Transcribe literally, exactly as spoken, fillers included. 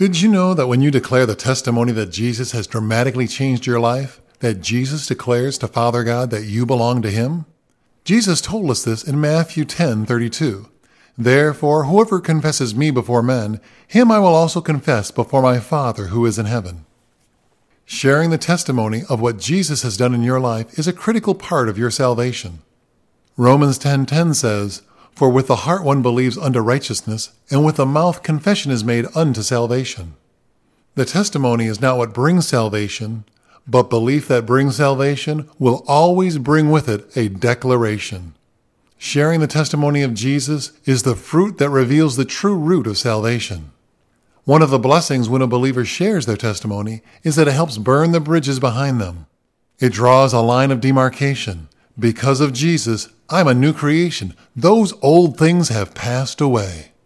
Did you know that when you declare the testimony that Jesus has dramatically changed your life, that Jesus declares to Father God that you belong to Him? Jesus told us this in Matthew ten thirty-two. Therefore, whoever confesses me before men, him I will also confess before my Father who is in heaven. Sharing the testimony of what Jesus has done in your life is a critical part of your salvation. Romans ten ten says, For with the heart one believes unto righteousness, and with the mouth confession is made unto salvation. The testimony is not what brings salvation, but belief that brings salvation will always bring with it a declaration. Sharing the testimony of Jesus is the fruit that reveals the true root of salvation. One of the blessings when a believer shares their testimony is that it helps burn the bridges behind them. It draws a line of demarcation. Because of Jesus, I'm a new creation. Those old things have passed away.